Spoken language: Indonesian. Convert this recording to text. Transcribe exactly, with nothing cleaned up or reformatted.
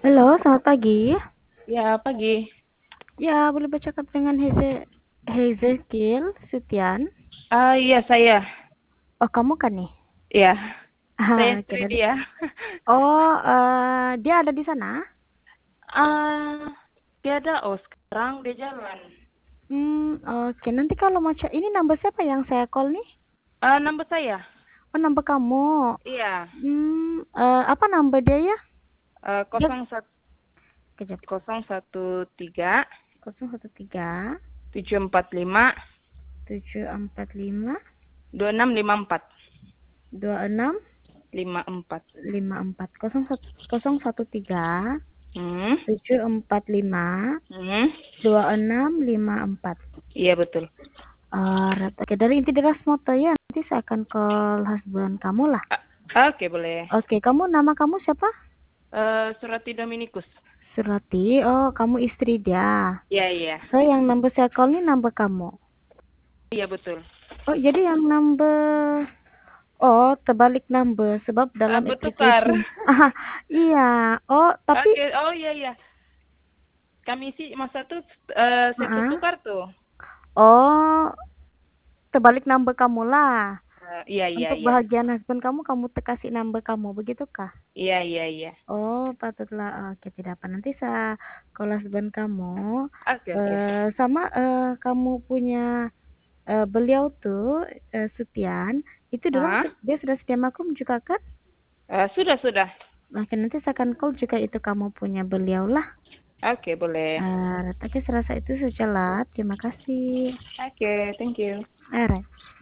Halo, selamat pagi. Ya, pagi. Ya, boleh bercakap dengan Heze Hezekiel Sutian. Ah, iya saya. Oh, kamu kan nih? Iya, saya Ah, oke istri dari. dia. Oh, eh, dia ada di sana? Ah, dia ada. Oh, sekarang dia jalan. Hmm, oke. Nanti kalau mau cek, ini number siapa yang saya call nih? Ah, number saya. Oh, number kamu. Iya. Hmm, eh, apa number dia ya? Eh, Dia kosong satu kejap. kosong satu tiga nol satu tiga tujuh empat lima tujuh empat lima dua enam lima empat dua enam lima empat. lima empat nol satu tiga Hmm. tujuh empat lima Hmm. dua enam lima empat. Iya betul. Alright, oke. Dari inti deras moto ya, nanti saya akan call husband kamu lah. Ah, oke boleh. Oke, kamu nama kamu siapa? Eh, Surati Dominikus. Surati. Oh, kamu istri dia. Iya iya. So, yang number saya call ini number kamu. Iya betul. Oh, jadi yang number. Oh, terbalik number sebab Ah, dalam bertukar. application. Ah, iya. Oh, tapi. Oke. Oh iya iya. Kami sih masa tuh eh, saya Ah, tukar tuh. oh, terbalik number kamu lah. Eh, iya iya Untuk iya. bahagian husband kamu, kamu kasih number kamu, begitukah? Iya iya iya. Oh, patutlah. Oke, tidak apa. Nanti saya call husband kamu. Oke oke. Eh, sama eh, kamu punya eh, beliau tuh eh, Sutian. Itu dorong Hah? dia sudah setia makum juga kan? Eh, sudah sudah. Oke, nanti saya akan call juga itu kamu punya beliau lah. Oke boleh. Eh, tapi serasa itu sajalah. Terima kasih. Oke, thank you. Alright.